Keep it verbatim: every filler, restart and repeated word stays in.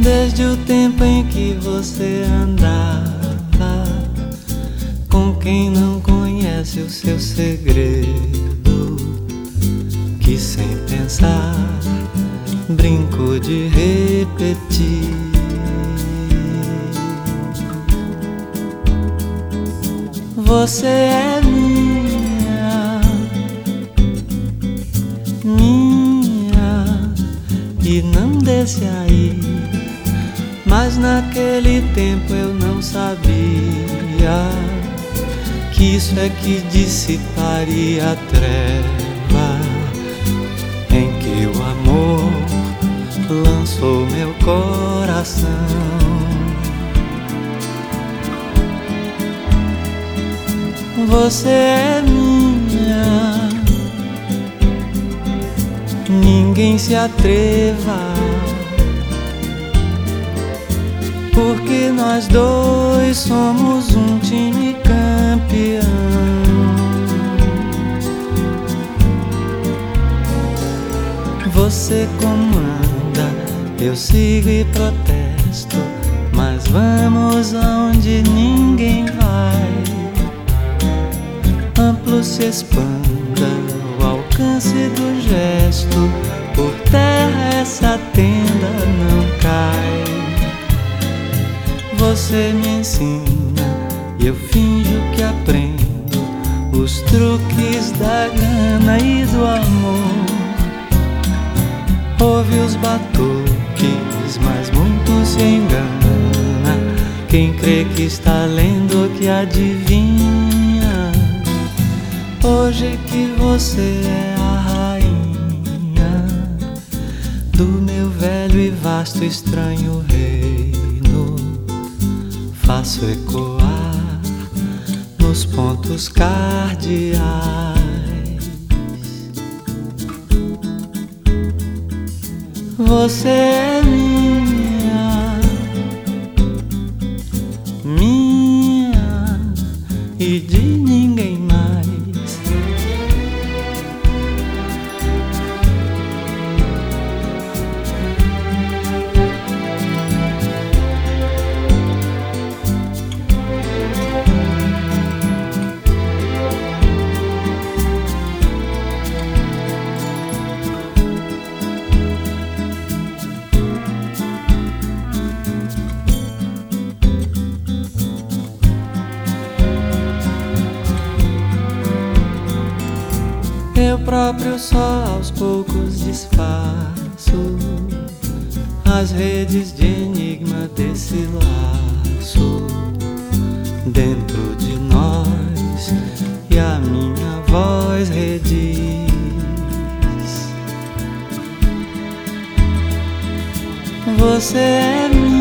Desde o tempo em que você andava com quem não conhece o seu segredo, que sem pensar brinco de repetir. Você é minha, minha, e não desce aí. Mas naquele tempo eu não sabia que isso é que dissiparia a treva em que o amor lançou meu coração. Você é minha, ninguém se atreva, porque nós dois somos um time campeão. Você comanda, eu sigo e protesto, mas vamos aonde ninguém vai. Amplo se expanda o alcance do gesto, por terra essa tenda não cai. Você me ensina e eu finjo que aprendo os truques da grana e do amor. Ouve os batuques, mas muito se engana quem crê que está lendo que adivinha. Hoje que você é a rainha do meu velho e vasto estranho reino, faço ecoar nos pontos cardeais. Você é minha, minha e de ninguém mais. Eu próprio só aos poucos desfaço as redes de enigma desse laço dentro de nós, e a minha voz rediz: você é minha,